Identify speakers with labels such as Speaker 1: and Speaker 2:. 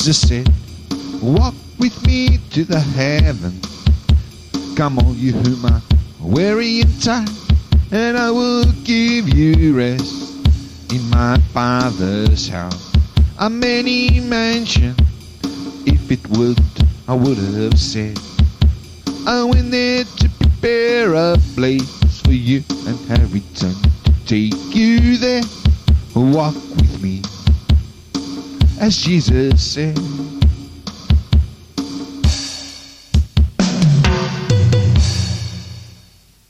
Speaker 1: Jesus said, walk with me to the heaven. Come all you whom are weary and tired, and I will give you rest. In my Father's house are many mansions. If it would, I would have said, I went there to prepare a place for you, and have returned to take you there. Walk with me, as Jesus said.